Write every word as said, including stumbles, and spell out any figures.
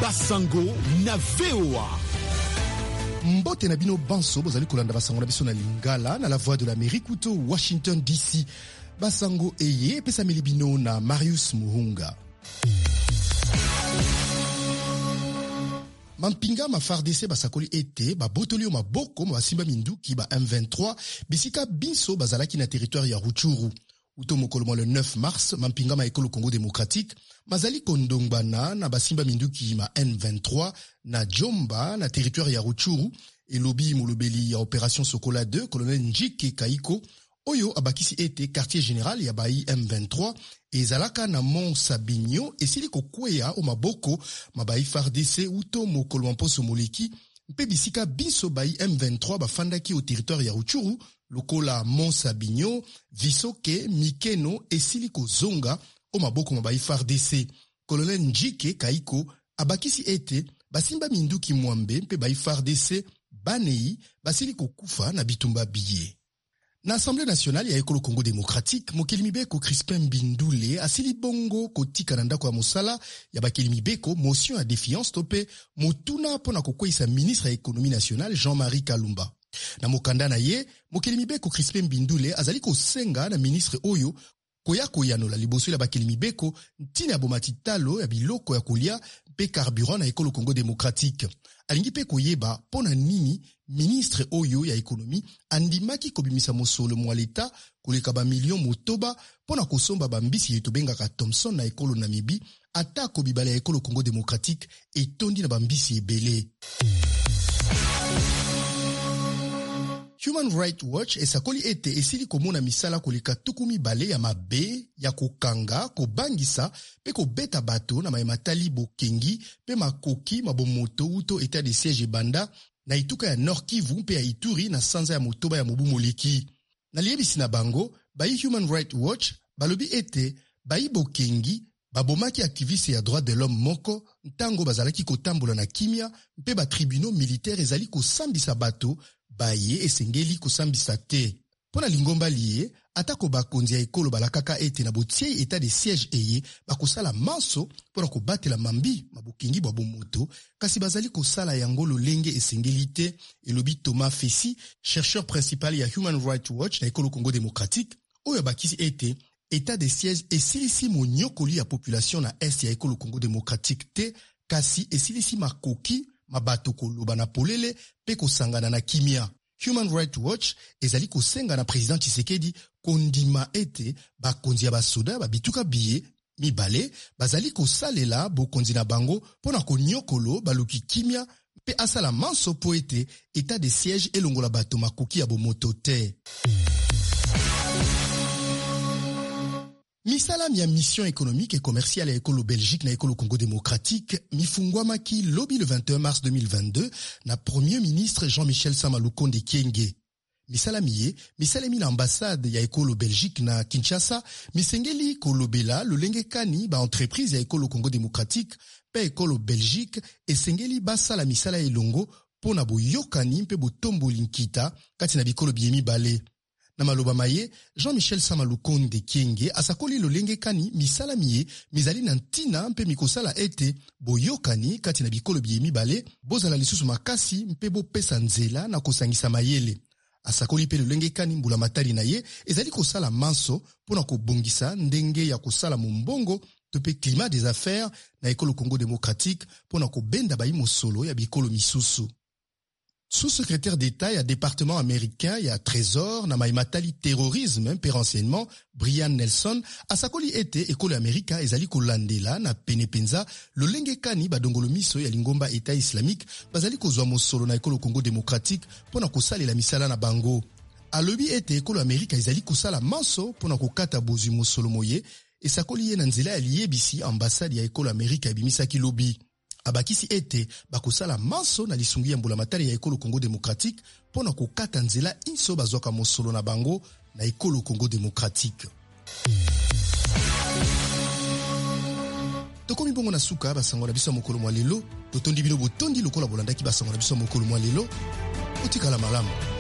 Basango na V O A. Mbote na bino banso bozali kolanda basango na biso na Lingala na la voix de l'Amérique ou Washington D C. Basango eye pesa milibino na Marius Muhunga. Mampinga ma F A R D C basakoli ete ba botoli o maboko ma simba minduki ba M vingt-trois bisika binso bazalaki na territoire ya Rutshuru. Uto mokolo le neuf mars mampinga ma ekolo Congo démocratique mazali kondongbana na basimba minduki ma M vingt-trois na Jomba na territoire ya Rutshuru et lobi molobeli ya opération Sokola deux colonel Njike Kaiko oyo abakisi ete quartier général ya bayi M vingt-trois et zalaka na Mont Sabinyo et siliko kweya o maboko mabayi F A R D C uto mokolo mposo moleki mpe bisika biso bayi M vingt-trois bafandaki au territoire ya Rutshuru lokola Mont Sabinyo, Visoke, Mikeno et siliko zonga o maboko mabayi F A R D C. Colonel Njike Kaiko abakisi ete basimba minduki mwambe mpe bayi F A R D C banei basiliko kufa na bitumba biye. Na Assemblée nationale ya ekolo Congo démocratique, mokelimibeko Crispin Mbindule asili bongo kotika na ndako ya mosala ya bakelimibeko motion à défiance tope motuna pona kokweisa ministre ya économie nationale Jean-Marie Kalumba. Na mokanda na ye, mokelimibeko Crispin Mbindule azali kosenga na ministre oyo koya koyano la liboso ya bakelimibeko ntina ya bomatitalo ya biloko ya kolia pe carburant na ekolo Congo démocratique. Alingi pe koyeba pona nini ministre oyo ya économie andimaki kobimisa mosolo mwa leta koleka ba million motoba pona kosomba bambisi yeto bengaka Thomson na ekolo Namibi ata kobibala ya ekolo Congo démocratique etondi na bambisi ebele. Human Rights Watch esakoli ete esili komona misala koleka tukumi bale ya mabe ya kokanga, kobangisa, pe kobeta bato na maematali bokengi, pe makoki mabomoto uto état de siège banda na ituka ya Nord Kivu pe ya Ituri na sanza ya motoba ya mobu moleki. Na liebisi na bango, bayi Human Rights Watch balobi ete bayi bokengi babomaki aktiviste ya droit de l'homme moko ntango bazalaki kotambola na kimia mpe ba tribunaux militaires ezali kosambisa bato baye esengeli kosambisa te. Pona lingomba liye, atako bakonzi ya ekolo balakaka ete na botie état de siège eye bakosala manso pona kobatela mambi mabokengi bwa bomoto kasi bazali kosala yango lolenge esengeli te, elobi Thomas Fessi, chercheur principal ya Human Rights Watch na ekolo Congo démocratique, oyo bakisi ete état de siège esilisi monyokoli ya population na est ya ekolo Congo démocratique te, kasi esilisi makoki mabato koloba na polele pe kosangana na kimia. Human Rights Watch ezali kosenga na président Tshisekedi kondima ete bakonzi ya basoda babituka biye mibale bazali kosalela bokonzi na bango pona konyokolo baluki kimia pe asala manso po ete état de siège elongola bato makoki ya bomoto te. Misala mia mission économique et commerciale ya ekolo Belgique na ekolo Congo démocratique mifungwamaki lobi le vingt et un mars deux mille vingt-deux na premier ministre Jean-Michel Sama Lukonde Kyenge. Misala miye, misala mi na ambassade ya ekolo Belgique na Kinshasa, misengeli kolobela lolenge kani ba entreprise ya ekolo Congo démocratique pe ekolo Belgique esengeli basala misala elongo pona boyokani mpe botomboli nkita kati na bikolo biemi bale. Na maloba maye, Jean-Michel Sama Lukonde Kyenge asakoli lolenge kani misala miye mizali na ntina mpe mikosala ete boyokani kati na bikolo biemi bale bozala lisusu makasi mpe bopesa nzela na kosangisa mayele. Asakoli pe lolenge kani mbula matari na ye ezali kosala manso pona kobongisa ndenge ya kosala mumbongo tope climat des affaires na ekolo Congo démocratique pona kobenda bayi mosolo ya bikolo misusu. Sous-secrétaire d'État ya département américain ya Trésor na maimatali terrorisme pe renseignement Brian Nelson asakoli ete ekolo Amerika ezali kolandela na penepenza lolenge kani badongolo miso ya lingomba État islamique bazali kozwa mosolo na ekolo Congo démocratique pona kosalela misala na bango. Alobi ete ekolo Amerika ezali kosala manso pona kokata bozwi mosolo moye esakoli ye na nzela ya liyebisi ambassade ya ekolo Amerika ebimisaki lobi. Abakisi ete bakosala manso na lisungi ya mbula matari ya ekolo Congo démocratique pona kokata nzela inso bazwaka mosolo na bango na ekolo Congo démocratique. Tokomi bongo na suka basango na biso mokolo mwa lelo, totondi bino botondi lokola bolandaki basango na biso mokolo mwa lelo, otikala malamu.